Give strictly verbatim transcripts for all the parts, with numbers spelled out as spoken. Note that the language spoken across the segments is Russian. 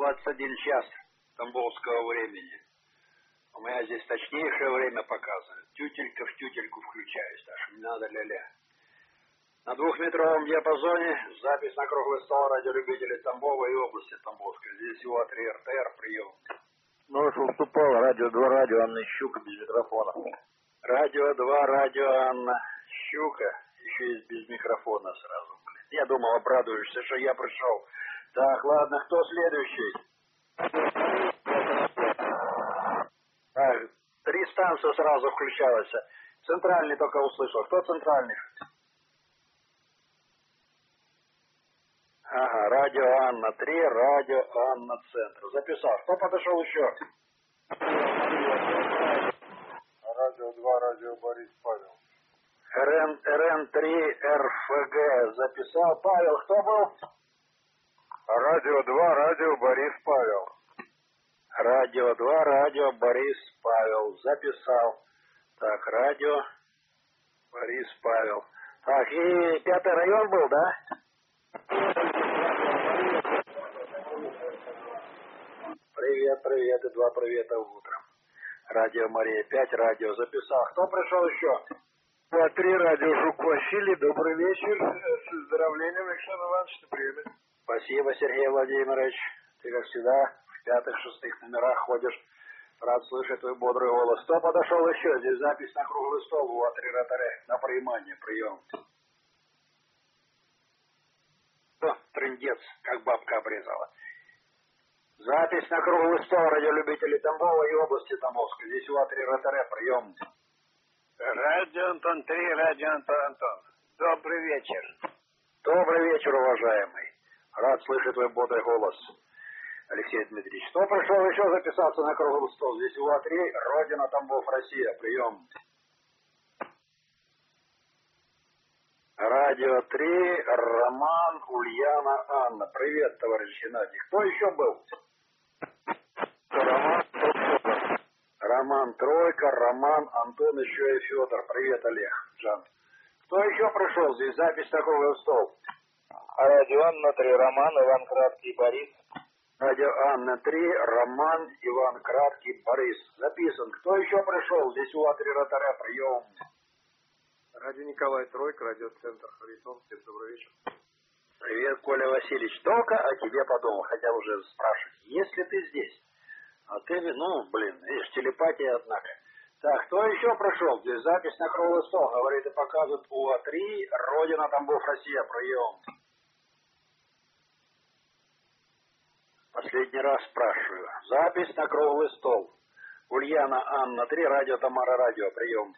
двадцать один час тамбовского времени. У меня здесь точнейшее время показывает. Тютелька в тютельку включаюсь, так что не надо ля-ля. На двухметровом диапазоне запись на круглый стол радиолюбителей Тамбова и области Тамбовской. Здесь всего три эр тэ эр, прием. Нож уступал, радио два, радио Анна Щука без микрофона. Радио два, радио Анна Щука, еще есть без микрофона сразу. Я думал, обрадуешься, что я пришел. Так, ладно, кто следующий? Так, три станции сразу включалось. Центральный только услышал. Кто центральный? Ага, радио Анна три, радио Анна Центр. Записал. Кто подошел еще? Радио два, радио Борис Павел. РН, РН три, эр эф гэ. Записал. Павел, кто был? Радио два, радио Борис Павел. Радио два, радио Борис Павел. Записал. Так, радио Борис Павел. Так, и пятый район был, да? Привет, привет, и два привета утром. Радио Мария пять, радио записал. Кто пришел еще? По три, радио Жук Василий. Добрый вечер. С выздоровлением, Александр Иванович, на приеме. Спасибо, Сергей Владимирович. Ты, как всегда, в пятых-шестых номерах ходишь. Рад слышать твой бодрый голос. Кто подошел еще? Здесь запись на круглый стол у А три ротаре. На понимание, прием. О, трындец, как бабка обрезала. Запись на круглый стол радиолюбителей Тамбова и области Тамбовской. Здесь у А три ротаре, прием. Радио Антон три, радио Антон Антон. Добрый вечер. Добрый вечер, уважаемый. Рад слышать твой бодрый голос, Алексей Дмитриевич. Кто пришел еще записаться на круглый стол? Здесь у А три, Родина, Тамбов, Россия. Прием. Радио три, Роман, Ульяна, Анна. Привет, товарищ Геннадий. Кто еще был? Роман, Роман, Тройка, Роман, Антон, еще и Федор. Привет, Олег, Жан. Кто еще пришел? Здесь запись на круглый стол. Радио Анна три, Роман, Иван Краткий, Борис. Радио Анна три, Роман, Иван Краткий, Борис. Записан. Кто еще пришел? Здесь у А три ротаря, прием. Радио Николай Тройка, радиоцентр Харитон. Всем добрый вечер. Привет, Коля Васильевич. Только о тебе подумал. Хотел уже спрашивать, если ты здесь. А ты, ну, блин, видишь, телепатия, однако. Так, кто еще пришел? Здесь запись на круглый стол. Говорит и показывает у А три, Родина, Тамбов, Россия, прием. Последний раз спрашиваю. Запись на круглый стол. Ульяна, Анна три, радио Тамара, радио, прием.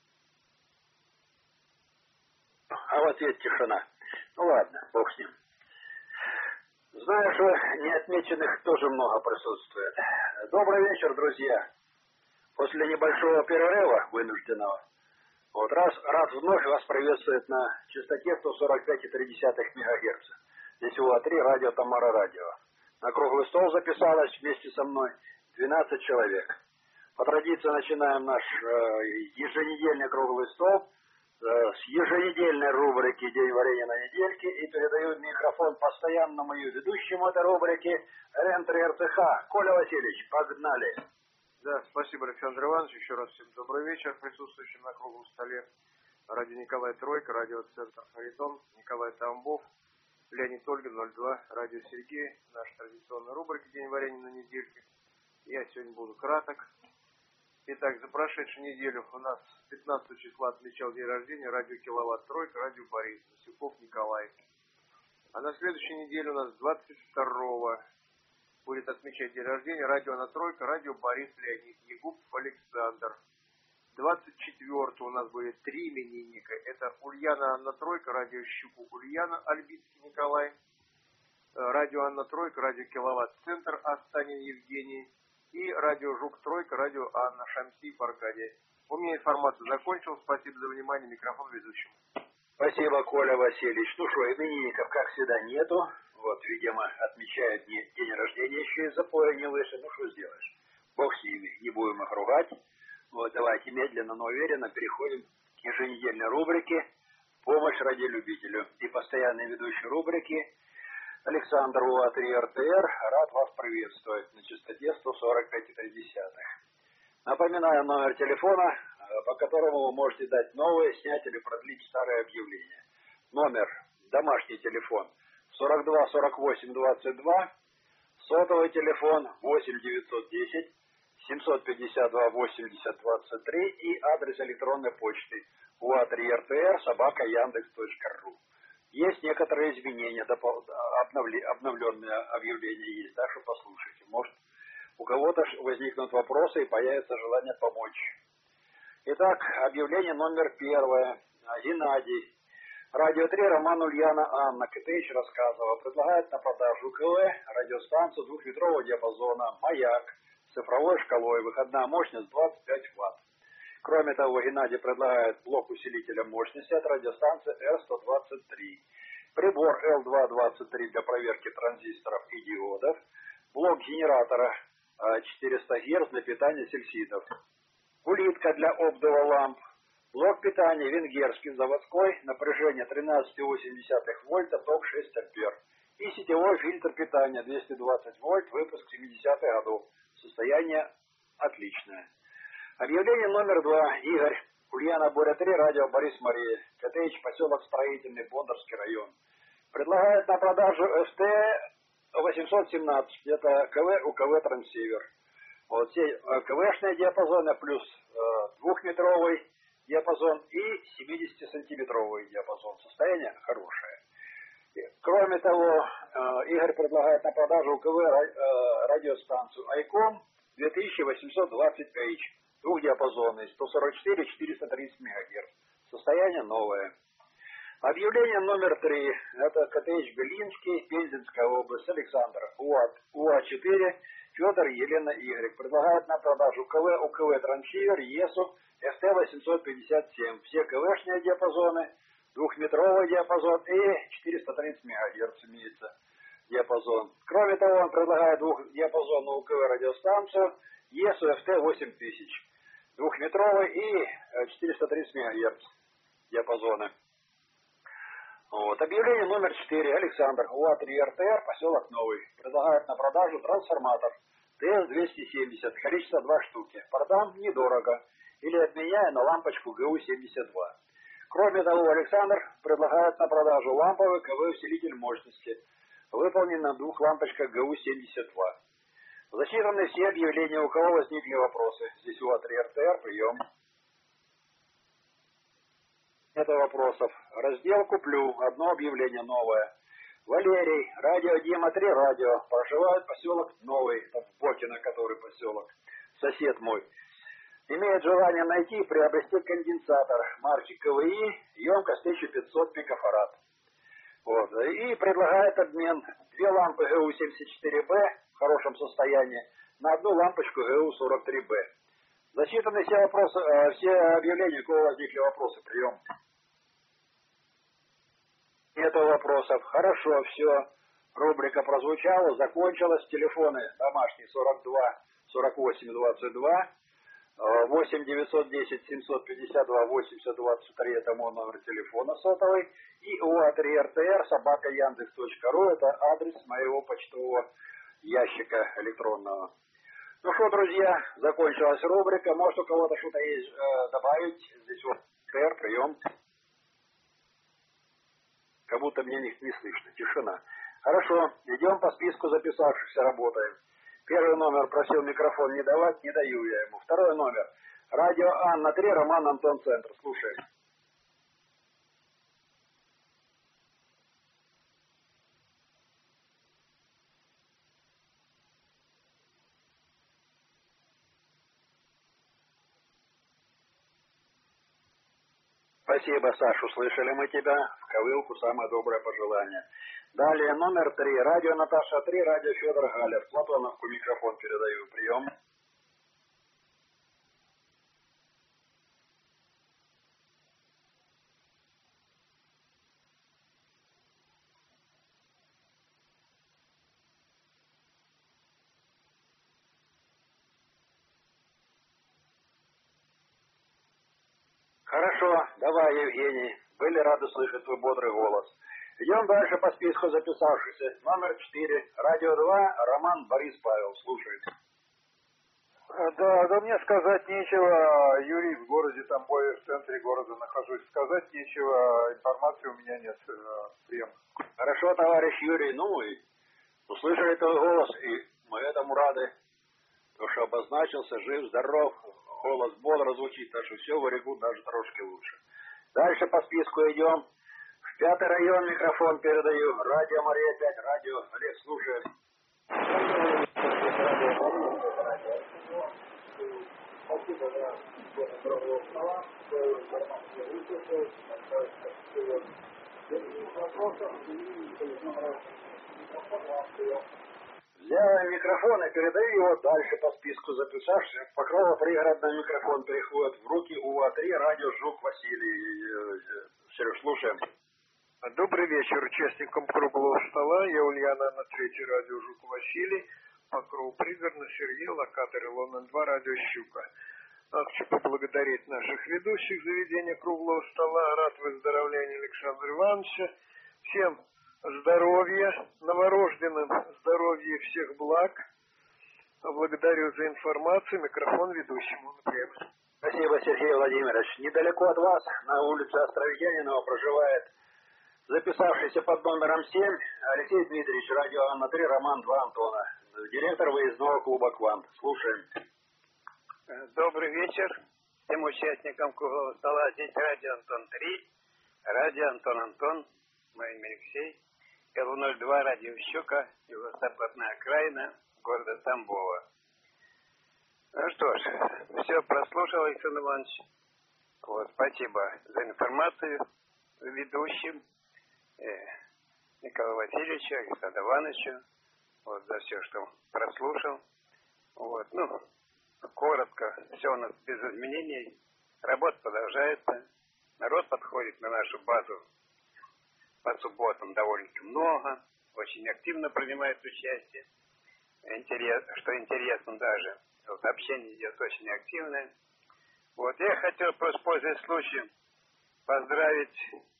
А в ответ тишина. Ну ладно, бог с ним. Знаю, что неотмеченных тоже много присутствует. Добрый вечер, друзья. После небольшого перерыва вынужденного, вот раз, раз вновь вас приветствует на частоте сто сорок пять и три десятых мегагерца. Здесь у А три, радио Тамара, радио. На круглый стол записалось вместе со мной двенадцать человек. По традиции начинаем наш э, еженедельный круглый стол э, с еженедельной рубрики «День варенья на недельке» и передаю микрофон постоянному ее ведущему этой рубрики РН три эр тэ ха. Коля Васильевич, погнали. Да, спасибо, Александр Иванович. Еще раз всем добрый вечер присутствующим на круглом столе. Радио Николай Тройка, радиоцентр Харитон, Николай Тамбов, Леонид Ольгин, ноль два, радио Сергей, наша традиционная рубрика «День варенья на недельке». Я сегодня буду краток. Итак, за прошедшую неделю у нас пятнадцатого числа отмечал день рождения радио Киловатт Тройка, радио Борис, Насюков Николай. А на следующей неделе у нас двадцать второго будет отмечать день рождения радио Анна Тройка, радио Борис Леонид, Егупов Александр. двадцать четвёртого у нас будет три именинника. Это Ульяна Анна Тройка, радио Щуку Ульяна, Альбицкий Николай, радио Анна Тройка, радио Киловатт Центр, Астанин Евгений и радио Жук Тройка, радио Анна Шамсиев Аркадий. У меня информация закончилась. Спасибо за внимание. Микрофон ведущему. Спасибо, Коля Васильевич. Ну что, именинников, как всегда, нету. Вот, видимо, отмечают день рождения еще из запоя не выше. Ну что сделаешь? Бог с ними, не будем их ругать. Вот, давайте медленно, но уверенно переходим к еженедельной рубрике «Помощь радиолюбителю». И постоянные ведущие рубрики Александр УА три эр тэ эр, рад вас приветствовать на частоте сто сорок пять и три десятых. Напоминаю номер телефона, по которому вы можете дать новое, снять или продлить старое объявление. Номер, домашний телефон сорок два сорок восемь двадцать два, сотовый телефон восемь девятьсот десять семьсот пятьдесят два восемьдесят двадцать три и адрес электронной почты уа три эр тэ эр собака яндекс точка ру. Есть некоторые изменения, обновленные объявления есть, так что послушайте. Может, у кого-то возникнут вопросы и появится желание помочь. Итак, объявление номер первое. Геннадий. Радио три, Роман, Ульяна, Анна. КТХ рассказывала. Предлагает на продажу КВ радиостанцию двухметрового диапазона «Маяк» с цифровой шкалой. Выходная мощность двадцать пять ватт. Кроме того, Геннадий предлагает блок усилителя мощности от радиостанции эр сто двадцать три, прибор эл двести двадцать три для проверки транзисторов и диодов, блок генератора четыреста герц для питания сельсидов, улитка для оптоволамп, блок питания венгерский заводской, напряжение тринадцать целых восемь десятых вольта, ток шесть ампер и сетевой фильтр питания двести двадцать вольт, выпуск семидесятых годов, состояние отличное. Объявление номер два. Игорь. Ульяна, Боря три, радио Борис Мария. КТХ, поселок Строительный, Бондарский район. Предлагает на продажу эф тэ восемьсот семнадцать. Это КВ, УКВ трансивер. Вот все КВшные диапазоны плюс э, двухметровый диапазон и семидесятисантиметровый диапазон. Состояние хорошее. Кроме того, э, Игорь предлагает на продажу УКВ э, радиостанцию Айком две тысячи восемьсот двадцать эйч. Двухдиапазонный, сто сорок четыре четыреста тридцать мегагерц. Состояние новое. Объявление номер три. Это КТХ Белинский, Пензенская область, Александр. УА четыре, Федор, Елена, Игорь. Предлагают на продажу КВ, УКВ трансивер, ЕСУ, эф тэ восемьсот пятьдесят семь. Все КВшные диапазоны, двухметровый диапазон и четыреста тридцать мегагерц имеется диапазон. Кроме того, он предлагает двухдиапазонную УКВ радиостанцию, ЕСУ эф тэ восемь тысяч. Двухметровый и четыреста тридцать мегагерц диапазоны. Вот. Объявление номер четыре. Александр. УА три эр тэ эр, поселок Новый. Предлагает на продажу трансформатор тэ эс двести семьдесят. Количество два штуки. Продам недорого. Или обменяю на лампочку гэ у семьдесят два. Кроме того, Александр предлагает на продажу ламповый КВ-усилитель мощности. Выполнен на двух лампочках гэ у семьдесят два. Зачитаны все объявления, у кого возникли вопросы. Здесь УА три эр тэ эр, прием. Нет вопросов. Раздел «Куплю». Одно объявление новое. Валерий, радио Дима три, радио. Проживает поселок Новый. Это в Бокино, который поселок. Сосед мой. Имеет желание найти и приобрести конденсатор марки ка вэ и, емкость тысяча пятьсот пикофарад. Вот. И предлагает обмен. Две лампы гэ у семьдесят четыре бэ в хорошем состоянии на одну лампочку гэ у сорок три бэ. Засчитаны все вопросы, э, все объявления, у кого возникли вопросы, прием. Нет вопросов. Хорошо, все. Рубрика прозвучала, закончилась. Телефоны домашние сорок два сорок восемь двадцать два, восемь девятьсот десять семьсот пятьдесят два восемьдесят двадцать три, это мой номер телефона сотовый. И УА три эр тэ эр собака яндекс точка ру, это адрес моего почтового ящика электронного. Ну что, друзья, закончилась рубрика. Может, у кого-то что-то есть э, добавить? Здесь вот тэ эр, прием. Как будто мне не, не слышно. Тишина. Хорошо, идем по списку записавшихся, работаем. Первый номер просил микрофон не давать, не даю я ему. Второй номер. Радио Анна три, Роман, Антон, Центр. Слушай. Спасибо, Саш, услышали мы тебя. В ковылку самое доброе пожелание. Далее номер три. Радио Наташа три, радио Федор Галер. Платоновку микрофон передаю. Прием. Хорошо, давай, Евгений. Были рады слышать твой бодрый голос. Идем дальше по списку записавшихся. Номер четыре. Радио два. Роман Борис Павел. Слушает. Да, да мне сказать нечего. Юрий в городе Тамбове, в центре города нахожусь. Сказать нечего, информации у меня нет. Прием. Хорошо, товарищ Юрий. Ну и услышали твой голос, и мы этому рады. То, что обозначился, жив, здоров, голос бодро звучит, так что все в Орегу даже трошки лучше. Дальше по списку идем. В пятый район микрофон передаю. Радио Мария пять, радио. Олег, слушает. Взял микрофон и передаю его дальше по списку записавшихся. Покрова пригородный микрофон переходит в руки У А три, радио Жук Василий. Сереж, слушаем. Добрый вечер участникам круглого стола. Я Ульяна на третье радио Жук Василий. Покров пригородный Сергей, локатор Илона два, радио Щука. Хочу поблагодарить наших ведущих заведения круглого стола. Рад выздоровлению Александра Ивановича. Всем здоровья, новорожденным здоровья и всех благ. Благодарю за информацию. Микрофон ведущему. Например. Спасибо, Сергей Владимирович. Недалеко от вас, на улице Островитянинова, проживает записавшийся под номером семь Алексей Дмитриевич, радио Анна три, Роман два, Антона. Директор выездного клуба «Квант». Слушаем. Добрый вечер всем участникам круглого стола. Здесь радио Антон три, радио Антон Антон, мой имя Алексей, Л ноль два, радио Щука, юго-западная окраина города Тамбова. Ну что ж, все прослушал, Александр Иванович. Вот, спасибо за информацию ведущим э, Николаю Васильевичу, Александру Ивановичу, вот, за все, что прослушал. Вот, ну, коротко, все у нас без изменений. Работа продолжается. Народ подходит на нашу базу по субботам довольно-таки много. Очень активно принимает участие. Интерес, что интересно даже. Вот, общение идет очень активное. Вот, я хотел, просто пользуясь случаем, поздравить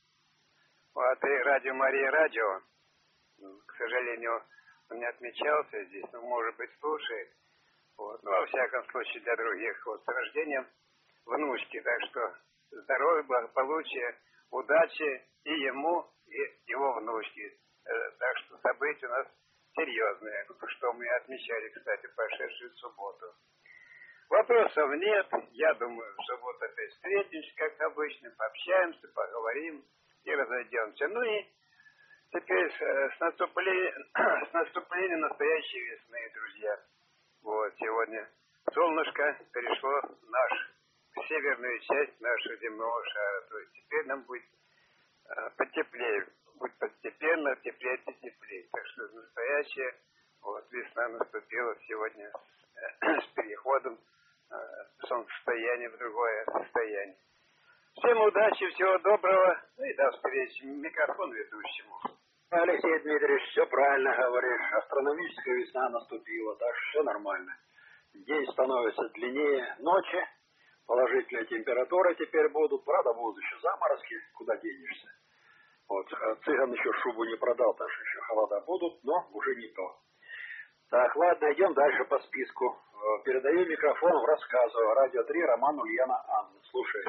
вот, и радио Мария Радио. К сожалению, он не отмечался здесь, но, может быть, слушает. Вот. Ну, во всяком случае, для других. Вот, с рождением внучки. Так что здоровья, благополучия, удачи и ему, и его внучке. Так что события у нас серьезные, что мы отмечали, кстати, прошедшую субботу. Вопросов нет. Я думаю, в субботу опять встретимся, как обычно, пообщаемся, поговорим и разойдемся. Ну и теперь с наступлением, с наступлением настоящей весны, друзья. Вот, сегодня солнышко перешло в наш, в северную часть нашего земного шара. То есть теперь нам будет э, потеплее, будет постепенно теплеть и теплее. Так что настоящая вот, весна наступила сегодня с, с переходом э, солнцестояния в другое состояние. Всем удачи, всего доброго, ну и до встречи. Микрофон ведущему. Алексей Дмитриевич, все правильно говоришь. Астрономическая весна наступила, так что все нормально. День становится длиннее ночи, положительные температуры теперь будут. Правда, будут еще заморозки, куда денешься. Вот, цыган еще шубу не продал, так что еще холода будут, но уже не то. Так, ладно, идем дальше по списку. Передаю микрофон в рассказу. Радио три, Роман, Ульяна, Анна. Слушай.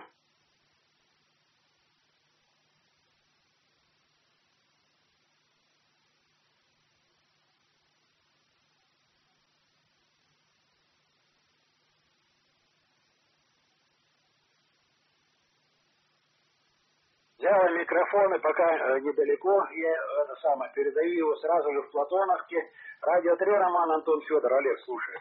Взял микрофон, и пока э, недалеко, я это самое, передаю его сразу же в Платоновке. Радио три, Роман, Антон, Федор. Олег, слушай.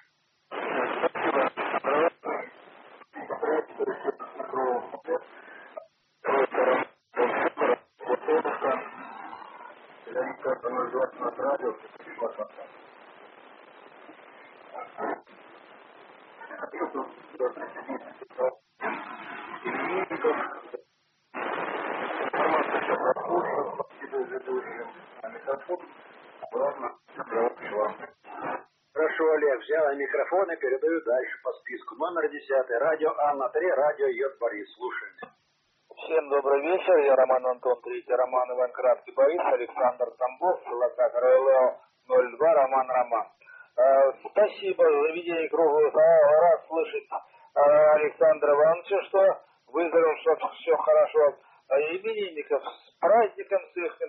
Хорошо, Олег, взял микрофон и передаю дальше по списку. Номер десятый. Радио Анна три, радио Йод Борис. Слушаем. Всем добрый вечер, я Роман Антон, третий Роман Иван Краткий Борис, Александр Тамбов, Лосак Ройлео ноль два, Роман Роман. Э, спасибо за ведение круглого стола, рад слышать э, Александра Ивановича, что выздоровел, что все хорошо. А именинников с праздником, с их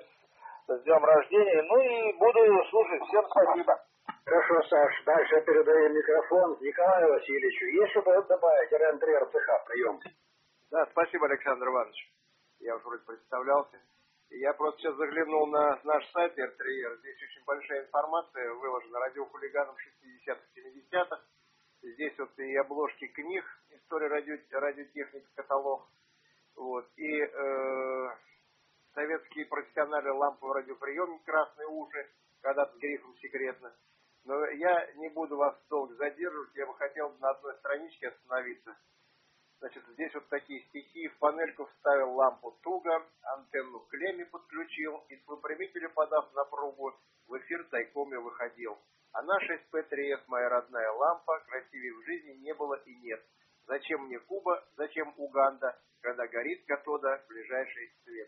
с днем рождения, ну и буду слушать, всем спасибо. Хорошо, Саш, дальше передаем микрофон Николаю Васильевичу. Есть что добавить эр эн три эр цэ ха прием? Да, спасибо, Александр Иванович. Я уже вроде представлялся. Я просто сейчас заглянул на наш сайт эр три эр. Здесь очень большая информация выложена радиохулиганом шестидесятых, семидесятых. Здесь вот и обложки книг, история радио, радиотехники, каталог. Вот. И э, советские профессиональные ламповые радиоприемники «Красные уши», когда-то с грифом «Секретно». Но я не буду вас долго задерживать, я бы хотел на одной страничке остановиться. Значит, здесь вот такие стихи. В панельку вставил лампу туго, антенну к клемме подключил, и с выпрямителя, подав напругу, в эфир тайком я выходил. Она шесть пэ три эс, моя родная лампа, красивее в жизни не было и нет. Зачем мне Куба, зачем Уганда, когда горит катода ближайший свет.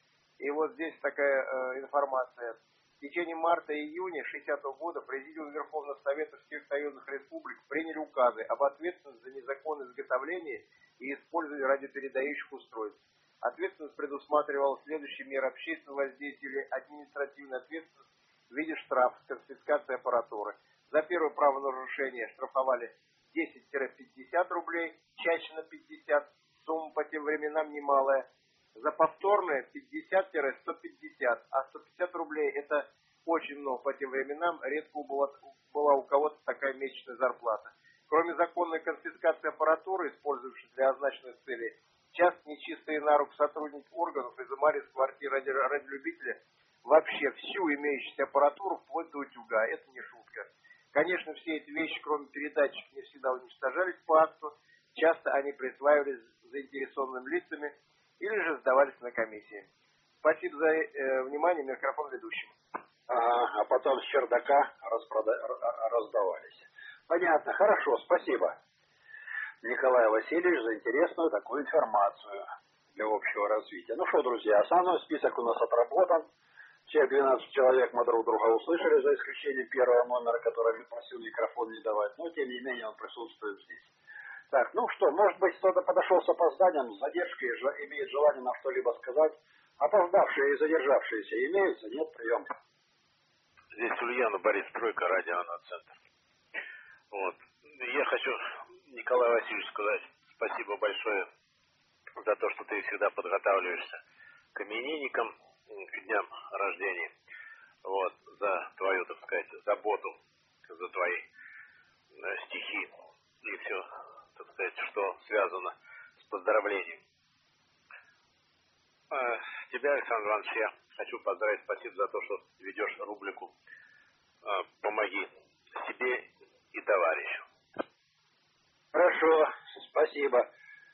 И вот здесь такая э, информация. В течение марта-июня шестидесятого года Президиум Верховного Совета всех союзных республик приняли указы об ответственности за незаконное изготовление и использование радиопередающих устройств. Ответственность предусматривала следующие меры общественного воздействия или административной ответственности в виде штрафа, конфискации аппаратуры. За первое правонарушение штрафовали десять-пятьдесят рублей, чаще на пятьдесят, сумма по тем временам немалая. За повторное пятьдесят-сто пятьдесят, а сто пятьдесят рублей это очень много по тем временам, редко была, была у кого-то такая месячная зарплата. Кроме законной конфискации аппаратуры, использующейся для означенных целей, часто нечистые на руку сотрудники органов изымали с квартиры ради, радиолюбителя вообще всю имеющуюся аппаратуру вплоть до утюга. Это не шутка. Конечно, все эти вещи, кроме передатчиков, не всегда уничтожались по акту. Часто они присваивались заинтересованными лицами или же сдавались на комиссии. Спасибо за э, внимание. Микрофон ведущему. Ага, а потом с чердака распрода... раздавались. Понятно, хорошо, спасибо, Николай Васильевич, за интересную такую информацию для общего развития. Ну что, друзья, основной список у нас отработан. Все двенадцать человек мы друг друга услышали, за исключением первого номера, который просил микрофон не давать. Но, тем не менее, он присутствует здесь. Так, ну что, может быть, кто-то подошел с опозданием, с задержкой, имеет желание нам что-либо сказать. Опоздавшие и задержавшиеся имеются? Нет, прием. Здесь Ульяна, Борис, Тройка, радио «Центр». Вот. Я хочу, Николай Васильевич, сказать спасибо большое за то, что ты всегда подготавливаешься к именинникам, к дням рождения. Вот, за твою, так сказать, заботу, за твои э, стихи и все, так сказать, что связано с поздравлением. Э, тебя, Александр Иванович, я хочу поздравить. Спасибо за то, что ведешь рубрику э, «Помоги себе и товарищу». Хорошо, спасибо.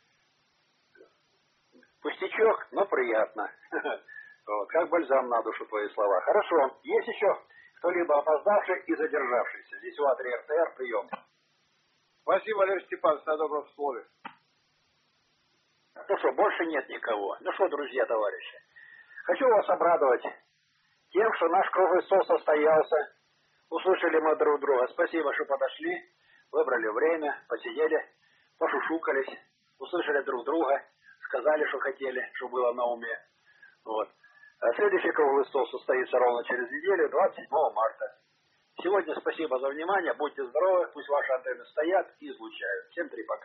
Пустячок, но приятно. Вот, как бальзам на душу твои слова. Хорошо, есть еще кто-либо опоздавший и задержавшийся? Здесь у эр тэ эр прием. Спасибо, Валерий Степанович, на добром слове. Ну что, больше нет никого. Ну что, друзья, товарищи, хочу вас обрадовать тем, что наш круглый стол состоялся. Услышали мы друг друга. Спасибо, что подошли, выбрали время, посидели, пошушукались, услышали друг друга, сказали, что хотели, что было на уме. Вот. А следующий круглый стол состоится ровно через неделю, двадцать седьмого марта. Сегодня спасибо за внимание, будьте здоровы, пусть ваши антенны стоят и излучают. Всем три пока.